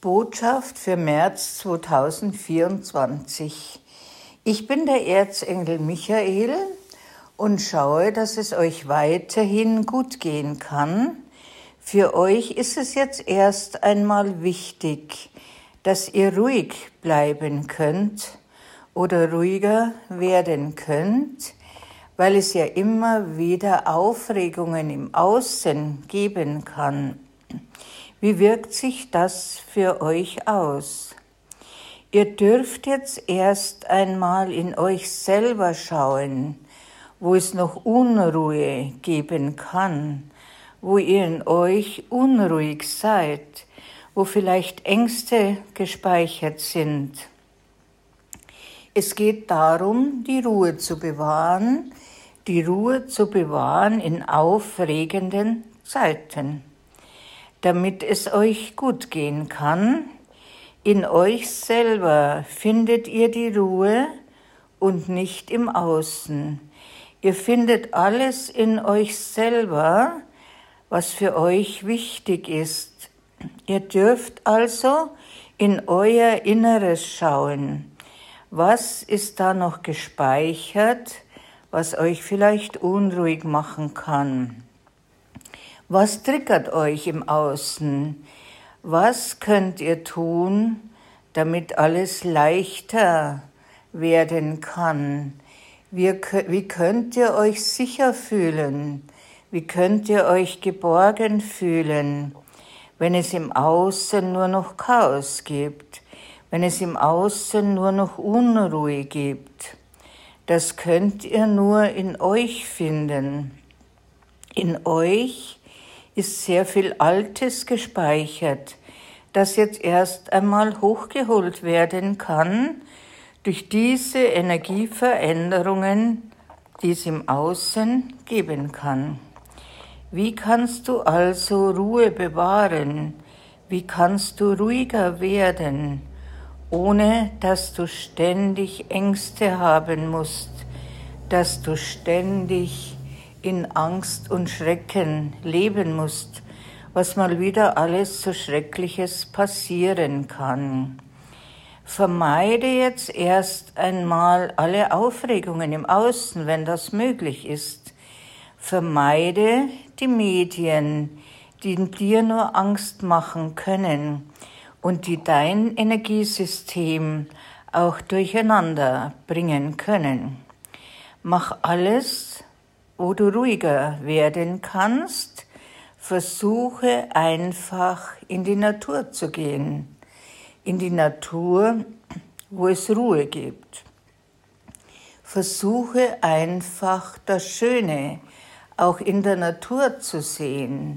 Botschaft für März 2024. Ich bin der Erzengel Michael und schaue, dass es euch weiterhin gut gehen kann. Für euch ist es jetzt erst einmal wichtig, dass ihr ruhig bleiben könnt oder ruhiger werden könnt, weil es ja immer wieder Aufregungen im Außen geben kann. Wie wirkt sich das für euch aus? Ihr dürft jetzt erst einmal in euch selber schauen, wo es noch Unruhe geben kann, wo ihr in euch unruhig seid, wo vielleicht Ängste gespeichert sind. Es geht darum, die Ruhe zu bewahren in aufregenden Zeiten, damit es euch gut gehen kann. In euch selber findet ihr die Ruhe und nicht im Außen. Ihr findet alles in euch selber, was für euch wichtig ist. Ihr dürft also in euer Inneres schauen. Was ist da noch gespeichert, was euch vielleicht unruhig machen kann? Was triggert euch im Außen? Was könnt ihr tun, damit alles leichter werden kann? Wie könnt ihr euch sicher fühlen? Wie könnt ihr euch geborgen fühlen, wenn es im Außen nur noch Chaos gibt, wenn es im Außen nur noch Unruhe gibt? Das könnt ihr nur in euch finden. In euch ist sehr viel Altes gespeichert, das jetzt erst einmal hochgeholt werden kann durch diese Energieveränderungen, die es im Außen geben kann. Wie kannst du also Ruhe bewahren? Wie kannst du ruhiger werden, ohne dass du ständig Ängste haben musst, dass du ständig in Angst und Schrecken leben musst, was mal wieder alles so Schreckliches passieren kann. Vermeide jetzt erst einmal alle Aufregungen im Außen, wenn das möglich ist. Vermeide die Medien, die dir nur Angst machen können und die dein Energiesystem auch durcheinander bringen können. Mach alles, wo du ruhiger werden kannst. Versuche einfach in die Natur zu gehen. In die Natur, wo es Ruhe gibt. Versuche einfach das Schöne auch in der Natur zu sehen.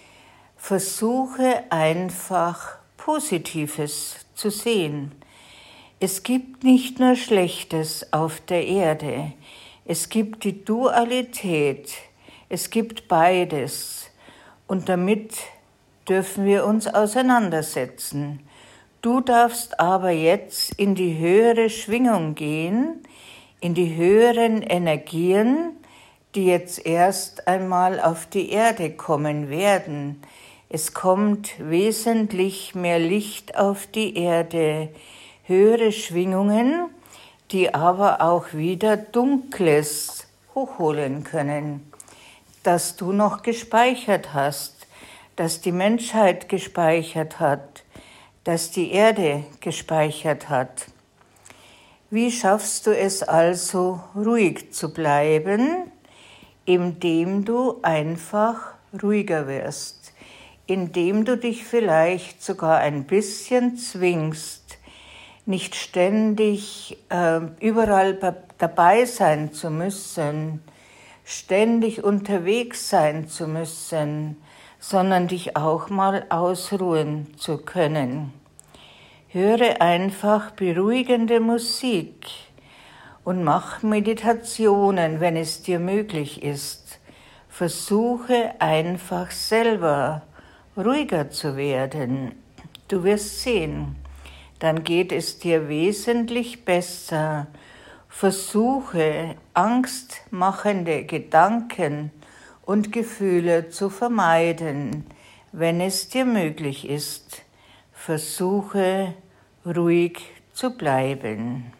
Versuche einfach Positives zu sehen. Es gibt nicht nur Schlechtes auf der Erde. Es gibt die Dualität, es gibt beides und damit dürfen wir uns auseinandersetzen. Du darfst aber jetzt in die höhere Schwingung gehen, in die höheren Energien, die jetzt erst einmal auf die Erde kommen werden. Es kommt wesentlich mehr Licht auf die Erde, höhere Schwingungen, die aber auch wieder Dunkles hochholen können, das du noch gespeichert hast, das die Menschheit gespeichert hat, das die Erde gespeichert hat. Wie schaffst du es also, ruhig zu bleiben, indem du einfach ruhiger wirst, indem du dich vielleicht sogar ein bisschen zwingst, nicht ständig überall dabei sein zu müssen, ständig unterwegs sein zu müssen, sondern dich auch mal ausruhen zu können. Höre einfach beruhigende Musik und mach Meditationen, wenn es dir möglich ist. Versuche einfach selber ruhiger zu werden. Du wirst sehen. Dann geht es dir wesentlich besser. Versuche, angstmachende Gedanken und Gefühle zu vermeiden, wenn es dir möglich ist. versuche ruhig zu bleiben.